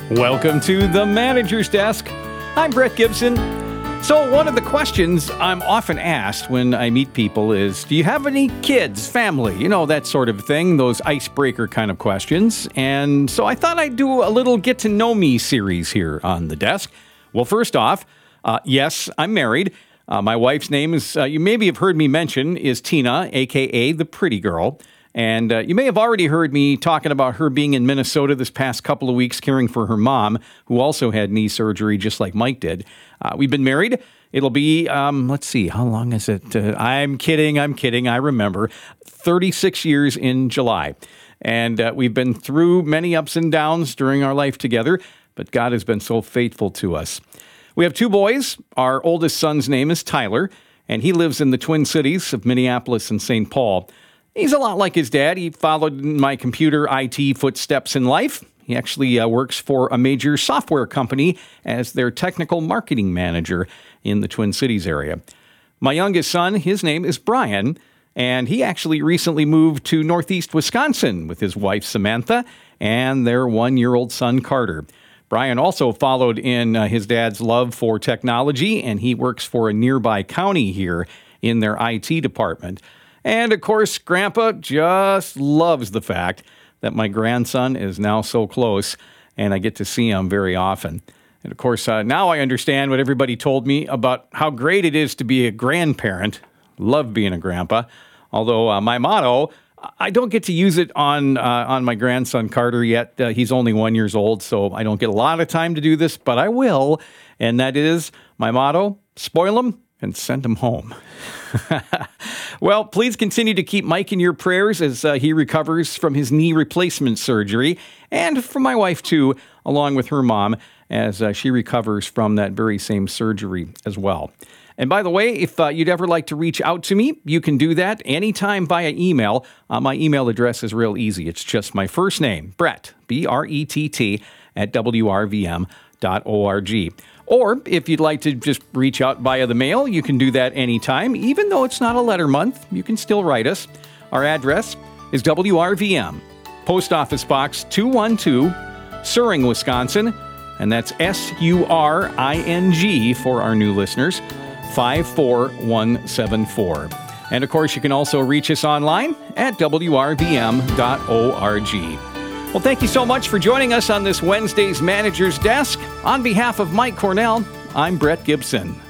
Welcome to the Manager's Desk. I'm Brett Gibson. So one of the questions I'm often asked when I meet people is, do you have any kids, family? You know, that sort of thing, those icebreaker kind of questions. And so I thought I'd do a little get to know me series here on the desk. Well, first off, yes, I'm married. My wife's name is, you maybe have heard me mention, is Tina, a.k.a. the Pretty Girl. And you may have already heard me talking about her being in Minnesota this past couple of weeks caring for her mom, who also had knee surgery just like Mike did. We've been married. It'll be, let's see, how long is it? I'm kidding. I remember. 36 years in July. And we've been through many ups and downs during our life together, but God has been so faithful to us. We have two boys. Our oldest son's name is Tyler, and he lives in the Twin Cities of Minneapolis and St. Paul. He's a lot like his dad. He followed in my computer IT footsteps in life. He actually works for a major software company as their technical marketing manager in the Twin Cities area. My youngest son, his name is Brian, and he actually recently moved to Northeast Wisconsin with his wife, Samantha, and their one-year-old son, Carter. Brian also followed in his dad's love for technology, and he works for a nearby county here in their IT department. And, of course, Grandpa just loves the fact that my grandson is now so close, and I get to see him very often. And, of course, now I understand what everybody told me about how great it is to be a grandparent. Love being a grandpa. Although my motto, I don't get to use it on my grandson Carter yet. He's only 1 year old, so I don't get a lot of time to do this, but I will. And that is my motto, spoil him and send him home. Well, please continue to keep Mike in your prayers as he recovers from his knee replacement surgery, and for my wife, too, along with her mom, as she recovers from that very same surgery as well. And by the way, if you'd ever like to reach out to me, you can do that anytime via email. My email address is real easy. It's just my first name, Brett, B-R-E-T-T, at WRVM.org. Or if you'd like to just reach out via the mail, you can do that anytime. Even though it's not a letter month, you can still write us. Our address is WRVM, Post Office Box 212, Suring, Wisconsin. And that's S-U-R-I-N-G for our new listeners, 54174. And of course, you can also reach us online at WRVM.org. Well, thank you so much for joining us on this Wednesday's Manager's Desk. On behalf of Mike Cornell, I'm Brett Gibson.